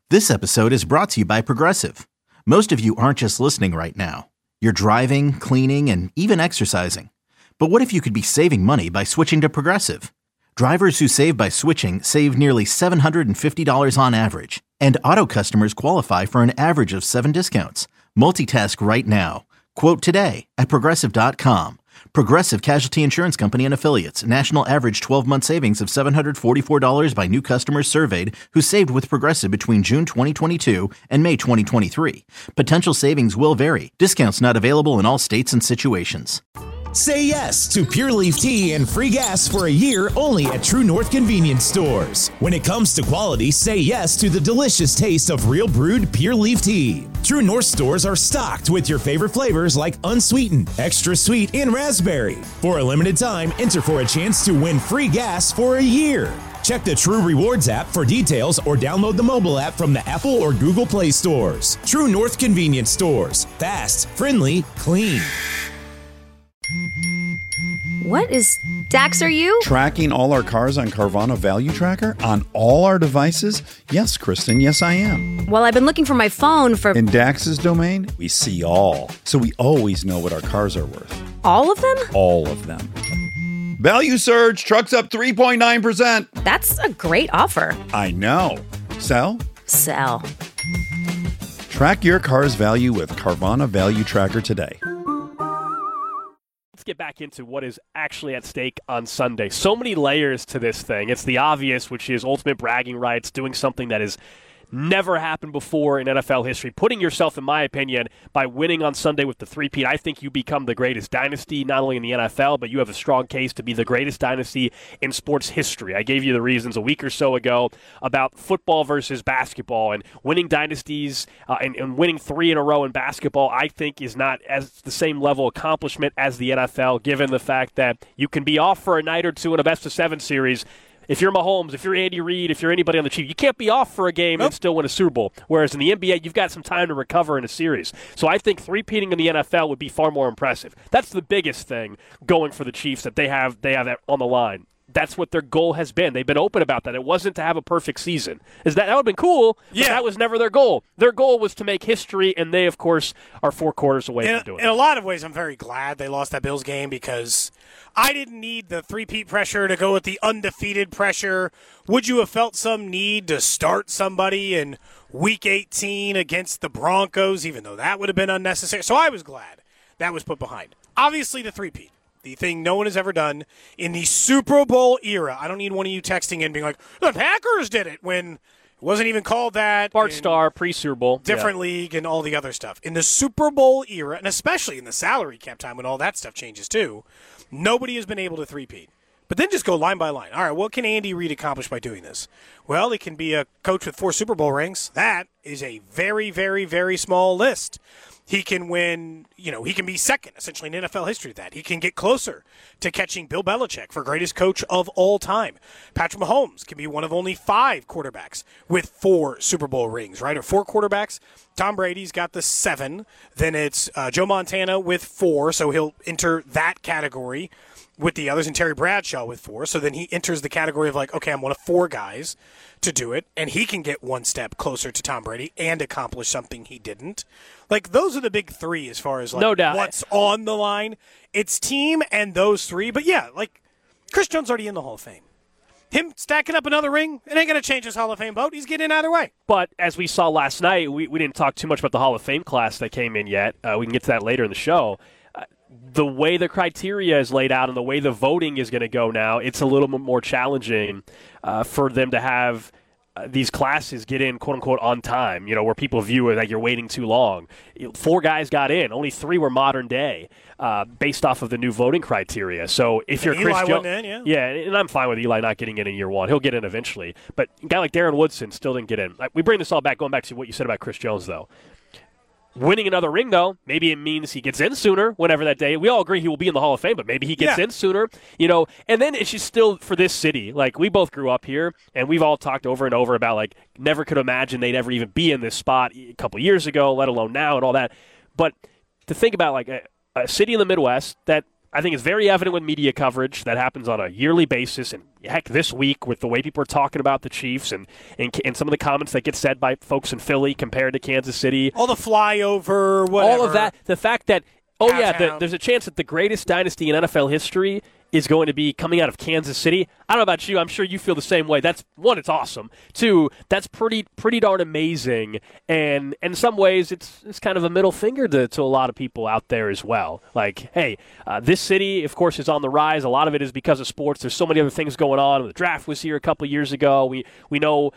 This episode is brought to you by Progressive. Most of you aren't just listening right now. You're driving, cleaning, and even exercising. But what if you could be saving money by switching to Progressive? Drivers who save by switching save nearly $750 on average. And auto customers qualify for an average of 7 discounts. Multitask right now. Quote today at Progressive.com. Progressive Casualty Insurance Company and Affiliates. National average 12-month savings of $744 by new customers surveyed who saved with Progressive between June 2022 and May 2023. Potential savings will vary. Discounts not available in all states and situations. Say yes to Pure Leaf Tea and free gas for a year only at True North Convenience Stores. When it comes to quality, say yes to the delicious taste of real brewed Pure Leaf Tea. True North stores are stocked with your favorite flavors like unsweetened, extra sweet, and raspberry. For a limited time, enter for a chance to win free gas for a year. Check the True Rewards app for details or download the mobile app from the Apple or Google Play stores. True North Convenience Stores. Fast, friendly, clean. What is... Dax, are you? Tracking all our cars on Carvana Value Tracker on all our devices? Yes, Kristen, yes I am. Well, I've been looking for my phone for... In Dax's domain, we see all. So we always know what our cars are worth. All of them? All of them. Value surge, trucks up 3.9%. That's a great offer. I know. Sell? Sell. Track your car's value with Carvana Value Tracker today. Get back into what is actually at stake on Sunday. So many layers to this thing. It's the obvious, which is ultimate bragging rights, doing something that is never happened before in NFL history. Putting yourself, in my opinion, by winning on Sunday with the three-peat, I think you become the greatest dynasty, not only in the NFL, but you have a strong case to be the greatest dynasty in sports history. I gave you the reasons a week or so ago about football versus basketball, and winning dynasties and winning 3 in a row in basketball, I think, is not as the same level of accomplishment as the NFL, given the fact that you can be off for a night or two in a best-of-7 series. If you're Mahomes, if you're Andy Reid, if you're anybody on the Chiefs, you can't be off for a game and still win a Super Bowl. Whereas in the NBA, you've got some time to recover in a series. So I think three-peating in the NFL would be far more impressive. That's the biggest thing going for the Chiefs that they have that on the line. That's what their goal has been. They've been open about that. It wasn't to have a perfect season. That would have been cool, but that was never their goal. Their goal was to make history, and they, of course, are 4 quarters away from doing it. In a lot of ways, I'm very glad they lost that Bills game because I didn't need the three-peat pressure to go with the undefeated pressure. Would you have felt some need to start somebody in Week 18 against the Broncos, even though that would have been unnecessary? So I was glad that was put behind. Obviously, the three-peat. The thing no one has ever done in the Super Bowl era. I don't need one of you texting in being like, the Packers did it, when it wasn't even called that. Bart Starr, pre-Super Bowl. Different league and all the other stuff. In the Super Bowl era, and especially in the salary cap time when all that stuff changes too, nobody has been able to three-peat. But then just go line by line. All right, what can Andy Reid accomplish by doing this? Well, he can be a coach with 4 Super Bowl rings. That is a very, very, very small list. He can win, he can be second, essentially, in NFL history to that. He can get closer to catching Bill Belichick for greatest coach of all time. Patrick Mahomes can be one of only 5 quarterbacks with 4 Super Bowl rings, right? Or 4 quarterbacks. Tom Brady's got the 7. Then it's Joe Montana with 4, so he'll enter that category with the others, and Terry Bradshaw with 4. So then he enters the category of like, okay, I'm one of 4 guys to do it, and he can get one step closer to Tom Brady and accomplish something he didn't. Like, those are the big 3 as far as like no doubt what's on the line. It's team and those 3. But yeah, like Chris Jones already in the Hall of Fame. Him stacking up another ring, it ain't going to change his Hall of Fame vote. He's getting in either way. But as we saw last night, we didn't talk too much about the Hall of Fame class that came in yet. We can get to that later in the show. The way the criteria is laid out and the way the voting is going to go now, it's a little bit more challenging for them to have these classes get in, quote-unquote, on time, where people view it like you're waiting too long. 4 guys got in. Only 3 were modern day based off of the new voting criteria. So if you're Chris Jones... Yeah, and I'm fine with Eli not getting in year 1. He'll get in eventually. But a guy like Darren Woodson still didn't get in. We bring this all back, going back to what you said about Chris Jones, though. Winning another ring, though, maybe it means he gets in sooner, whenever that day. We all agree he will be in the Hall of Fame, but maybe he gets in sooner, And then it's just still for this city. Like, we both grew up here, and we've all talked over and over about, like, never could imagine they'd ever even be in this spot a couple years ago, let alone now and all that. But to think about, like, a city in the Midwest that I think it's very evident with media coverage that happens on a yearly basis, and heck, this week with the way people are talking about the Chiefs and some of the comments that get said by folks in Philly compared to Kansas City. All the flyover, whatever. All of that. The fact that, Downtown. there's a chance that the greatest dynasty in NFL history is going to be coming out of Kansas City. I don't know about you. I'm sure you feel the same way. That's one, it's awesome. Two, that's pretty darn amazing. And in some ways, it's kind of a middle finger to a lot of people out there as well. Like, hey, this city, of course, is on the rise. A lot of it is because of sports. There's so many other things going on. The draft was here a couple of years ago. We know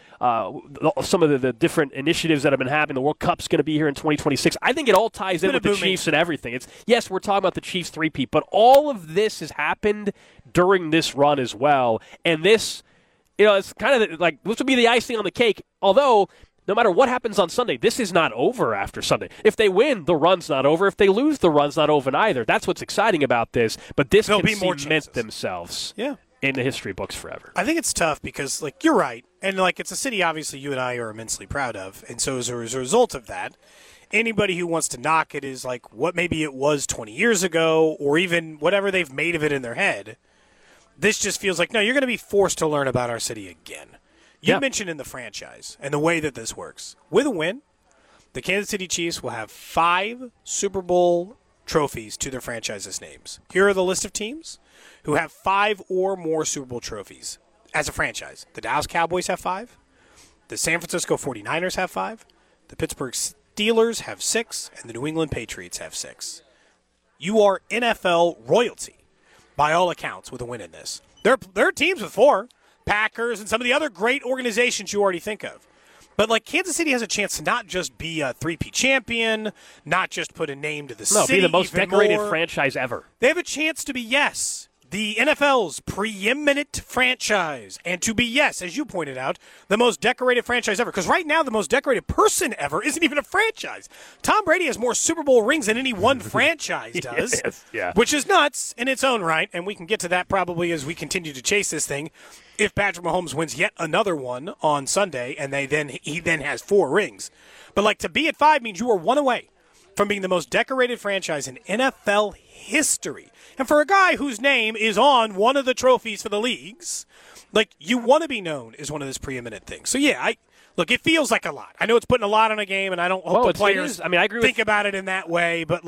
some of the different initiatives that have been happening. The World Cup's going to be here in 2026. I think it all ties in with the Chiefs and everything. Yes, we're talking about the Chiefs three-peat, but all of this has happened during this run as well. And this, it's kind of like, this would be the icing on the cake. Although, no matter what happens on Sunday, this is not over after Sunday. If they win, the run's not over. If they lose, the run's not over either. That's what's exciting about this. But this can cement themselves in the history books forever. I think it's tough because, you're right. And, it's a city, obviously, you and I are immensely proud of. And so as a result of that, anybody who wants to knock it is what maybe it was 20 years ago or even whatever they've made of it in their head. This just feels like, no, you're going to be forced to learn about our city again. You mentioned in the franchise and the way that this works. With a win, the Kansas City Chiefs will have 5 Super Bowl trophies to their franchise's names. Here are the list of teams who have 5 or more Super Bowl trophies as a franchise. The Dallas Cowboys have 5. The San Francisco 49ers have 5. The Pittsburgh Steelers have 6, and the New England Patriots have 6. You are NFL royalty, by all accounts, with a win in this. There are teams with 4, Packers and some of the other great organizations you already think of. But, Kansas City has a chance to not just be a three-peat champion, not just put a name to the city. Be the most decorated franchise ever. They have a chance to be, the NFL's preeminent franchise. And to be, as you pointed out, the most decorated franchise ever. Because right now, the most decorated person ever isn't even a franchise. Tom Brady has more Super Bowl rings than any one franchise does, which is nuts in its own right. And we can get to that probably as we continue to chase this thing. If Patrick Mahomes wins yet another one on Sunday, and he then has 4 rings. But, to be at 5 means you are 1 away from being the most decorated franchise in NFL history. And for a guy whose name is on one of the trophies for the leagues, you want to be known as one of those preeminent things. So, it feels like a lot. I know it's putting a lot on a game, and I don't hope the players I agree think about it in that way, but,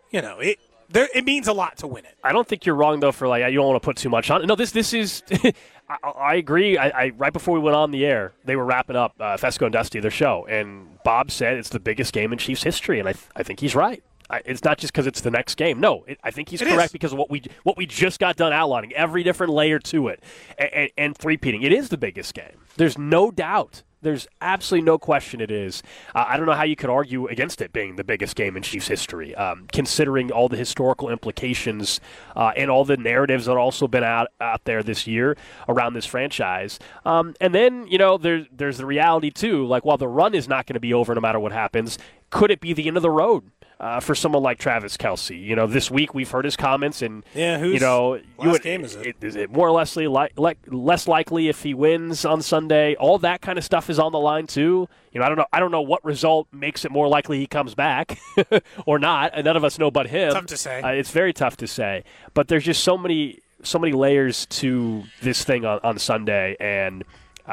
it means a lot to win it. I don't think you're wrong, though, for, you don't want to put too much on it. No, this is I agree. I right before we went on the air, they were wrapping up Fesco and Dusty, their show, and Bob said it's the biggest game in Chiefs history, and I think he's right. It's not just because it's the next game. No, I think he's correct because of what we just got done outlining, every different layer to it, and three-peating. It is the biggest game. There's no doubt. There's absolutely no question it is. I don't know how you could argue against it being the biggest game in Chiefs history, considering all the historical implications and all the narratives that have also been out there this year around this franchise. And then, there's the reality, too. While the run is not going to be over no matter what happens, could it be the end of the road for someone like Travis Kelce? This week we've heard his comments, and last game is it? Is it more or less likely if he wins on Sunday? All that kind of stuff is on the line too. I don't know what result makes it more likely he comes back or not. And none of us know but him. Tough to say. It's very tough to say. But there's just so many layers to this thing on Sunday, and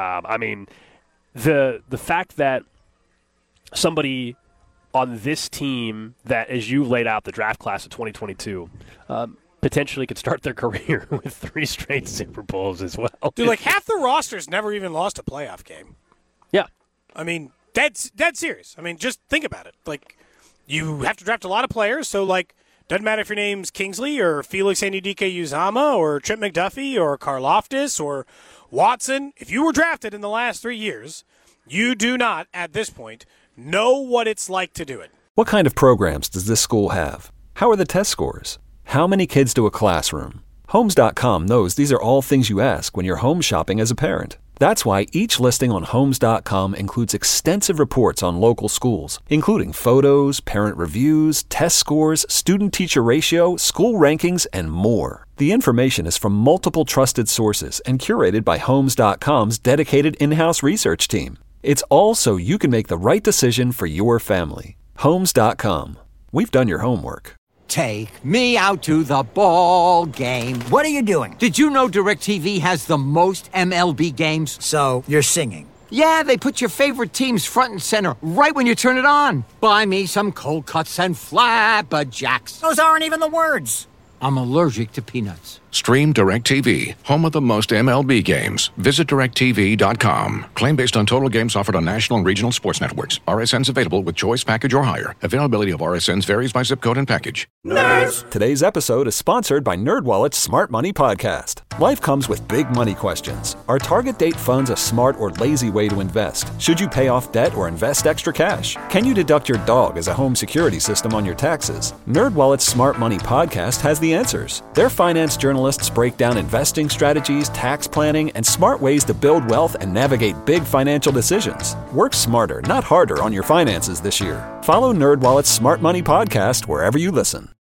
the fact that somebody on this team that, as you laid out, the draft class of 2022, potentially could start their career with 3 straight Super Bowls as well. Dude, half the roster's never even lost a playoff game. Yeah. Dead serious. Just think about it. You have to draft a lot of players, so, doesn't matter if your name's Kingsley or Felix Anudike-Uzomah or Trent McDuffie or Karlaftis or Watson. If you were drafted in the last 3 years, you do not, at this point, know what it's like to do it. What kind of programs does this school have? How are the test scores? How many kids to a classroom? Homes.com knows these are all things you ask when you're home shopping as a parent. That's why each listing on Homes.com includes extensive reports on local schools, including photos, parent reviews, test scores, student-teacher ratio, school rankings, and more. The information is from multiple trusted sources and curated by Homes.com's dedicated in-house research team. It's all so you can make the right decision for your family. Homes.com. We've done your homework. Take me out to the ball game. What are you doing? Did you know DirecTV has the most MLB games? So, you're singing. Yeah, they put your favorite teams front and center right when you turn it on. Buy me some cold cuts and flapjacks. Those aren't even the words. I'm allergic to peanuts. Stream DirecTV, home of the most MLB games. Visit DirecTV.com. Claim based on total games offered on national and regional sports networks. RSNs available with choice package or higher. Availability of RSNs varies by zip code and package. Nerds! Today's episode is sponsored by NerdWallet's Smart Money Podcast. Life comes with big money questions. Are target date funds a smart or lazy way to invest? Should you pay off debt or invest extra cash? Can you deduct your dog as a home security system on your taxes? NerdWallet's Smart Money Podcast has the answers. Their finance journalists break down investing strategies, tax planning, and smart ways to build wealth and navigate big financial decisions. Work smarter, not harder on your finances this year. Follow NerdWallet's Smart Money Podcast wherever you listen.